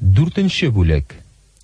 4-нче бүлек.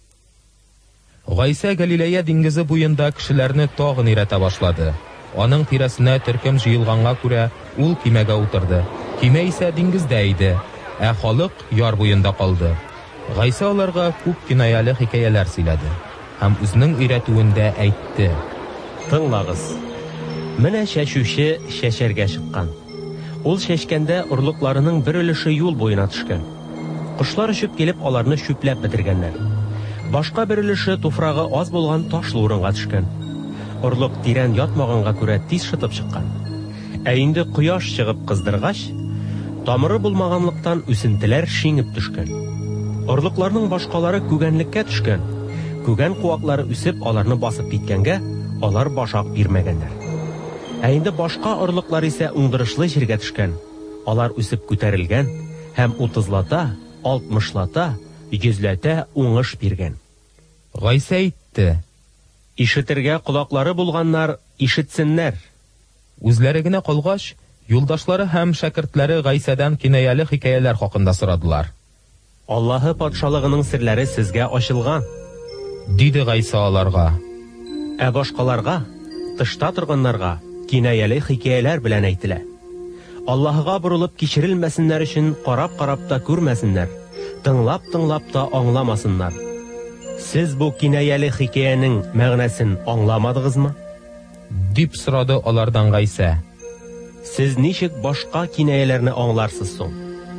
Гайса Галилея диңгезе буенда кешеләрне тагын өйрәтә башлады. Аның тирәсенә төркем җыелганга күрә, ул кимәгә утырды. Кимә исә диңгездә иде, ә халык яр буенда калды. Гайса аларга күп кинаялы хикәяләр сөйләде һәм үзенең өйрәтүендә әйтте: Тыңлагыз. Менә шәшүче шәшәргә чыккан. Ул шәшкәндә орлыкларының бер өлеше юл буена төшкән. Кошлар очып килеп аларны шүпләп бетергәннәр. Башка бер өлеше туфрагы аз булган ташлы урынга төшкән. Орлык тирән ятмаганга күрә тиз шытып чыккан. Ә инде кояш чыгып кыздыргач, тамыры булмаганлыктан үсентеләр шиңеп төшкән. Орлыкларның башкалары күгәнлеккә төшкән. Күгән куаклары үсеп аларны басып киткәнгә, алар башак бирмәгәннәр. Ә инде башка орлыклар исә уңдырышлы җиргә төшкән. Алар үсеп күтәрелгән һәм 30-лата, 60-лата, 100-лата уңыш биргән. Гайса әйтте: Ишетергә колаклары булганнар ишетсеннәр. Үзләре генә калгач, юлдашлары һәм шәкертләре Гайсадан кинаялы хикәяләр хакында сорадылар. Аллаһы патшалыгының серләре сезгә ачылган, диде Гайса аларга. Ә башкаларга, тышта торганнарга кинаялы хикәяләр белән әйтелә. Аллаһыга бурылып кичерелмәсеннәр өчен карап-карап та күрмәсеннәр, тыңлап-тыңлап та аңламасыннар. Сез бу кинаялы хикәянең мәгънәсен аңламадыгызмы? Дип сорады алардан Гайса. Сез ничек башка кинаяләрне аңларсыз соң?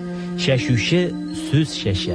Шәшүче сүз шәшә.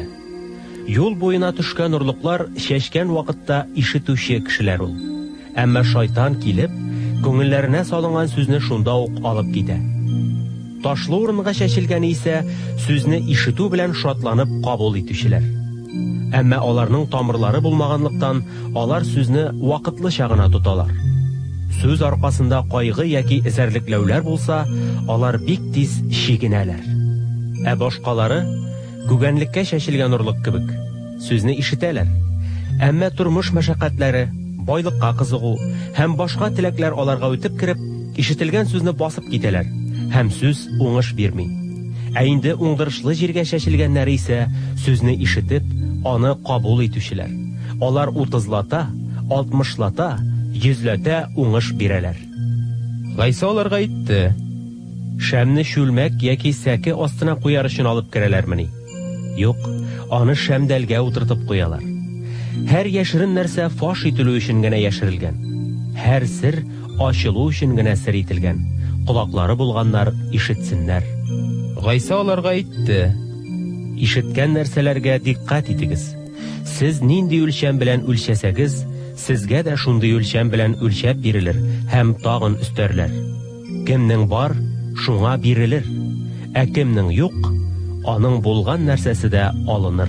Юл буена төшкән орлыклар шәшкән вакытта ишетүче кешеләр ул. Әмма шайтан килеп, күңелләренә салынган сүзне шунда ук алып китә. Ташлы урынга шәшелгән исә сүзне ишетү белән шатланып кабул итүчеләр. Әмма аларның тамырлары булмаганлыктан, алар сүзне вакытлыча гына тоталар. Сүз аркасында кайгы яки эзәрлекләүләр булса, алар бик тиз шигенәләр. Ә башкалары күгәнлеккә шәшелгән орлык кебек сүзне ишетәләр. Әмма тормыш мәшәкатьләре, байлыкка кызыгу һәм башка теләкләр аларга үтеп кереп, ишетелгән сүзне басып китәләр һәм сүз уңыш бирми. Ә инде уңдырышлы җиргә шәшелгәннәр исә сүзне ишетеп, аны кабул итүчеләр. Алар 30-лата, 60-лата, 100-лата уңыш бирәләр. Гайса аларга әйтте: Шәмне шүлмәк яки сәке астына куяр өчен алып керәләрмени? Юк, аны шәмдәлгә утыртып куялар. Һәр яшерен нәрсә фаш ителү өчен генә яшерелгән. Һәр сер ачылу өчен генә сер ителгән. Кулаклары булганнар ишетсеннәр. Гайса аларга әйтте: Ишеткән нәрсәләргә диккать итегез. Сез нинди үлчәм белән үлчәсәгез, сезгә дә шундый үлчәм белән үлчәп бирелер һәм тагын өстәрләр. Кемнең бар, шуңа бирелер. Ә кемнең юк, аның булган нәрсәсе дә алыныр.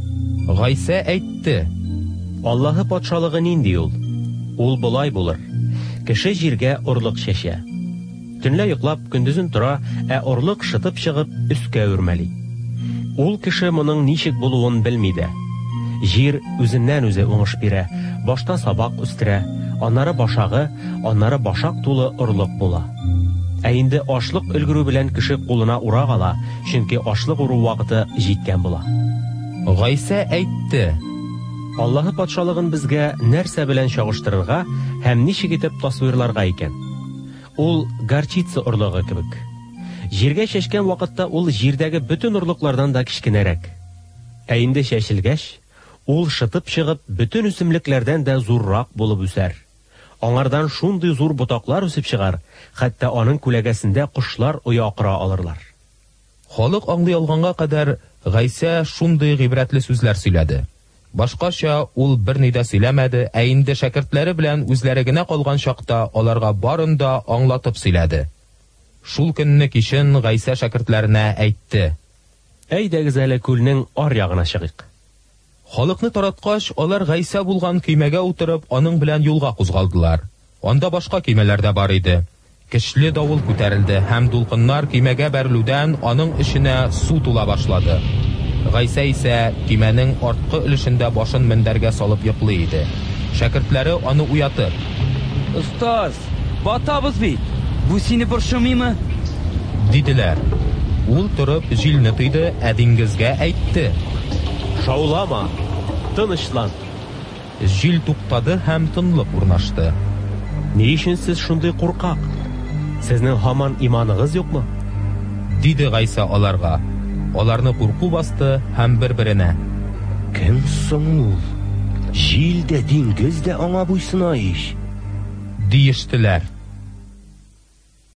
Гайса әйтте: Аллаһы патшалыгы нинди ул? Ул болай булыр. Кеше җиргә орлык шәшә. Төнлә йоклап, көндезен тора, ә орлык шытып чыгып өскә үрмәли. Ул кеше моның ничек булуын белми дә. Җир үзеннән үзе уңыш бирә, башта сабак үстерә, аннары башагы, аннары башак тулы орлык була. Ә инде ашлык өлгерү белән кеше кулына урак ала, чөнки ашлык уру вакыты җиткән була. Гайса әйтте: Аллаһы патшалыгын безгә нәрсә белән чагыштырырга һәм ничек итеп тасвирларга икән? Ул горчица орлыгы кебек. Җиргә шәшкән вакытта ул җирдәге бөтен орлыклардан да кичкенәрәк. Ә инде шәшелгәч, ул шытып чыгып бөтен үсемлекләрдән дә зуррак булып үсәр. Аңардан шундый зур ботаклар үсеп чыгар, хәтта аның күләгәсендә кошлар оя кыра алырлар. Халык аңлый алганга кадәр Гайса шундый гыйбрәтле сүзләр сөйләде. Башкача ул берни дә сөйләмәде, ә инде шәкертләре белән үзләре генә калган чакта аларга барын да аңлатып сөйләде. Шул көнне кичен Гайса шәкертләренә әйтте: Әйдәгез әле күлнең ар ягына чыгыйк. Халыкны тараткач, алар Гайса булган көймәгә утырып, аның белән юлга кузгалдылар. Анда башка көймәләр дә бар иде. Көчле давыл күтәрелде һәм дулкыннар көймәгә бәрелүдән аның эченә су тула башлады. Гайса исә көймәнең арткы өлешендә башын мендәргә салып йоклый иде. Шәкертләре аны уятып: Устаз, батабыз бит. Бу сине борчымыймы? Диделәр. Ул торып җилне тыйды, ә диңгезгә әйтте: Шаулама. Тынычлан. Җил туктады һәм тынлык урнашты. Ни өчен сез шундый куркак? Сезнең һаман иманыгыз юкмы? Диде Гайса аларга. Аларны курку басты һәм бер-беренә: Кем соң ул? Җил дә, диңгез дә аңа буйсына ич. диештеләр.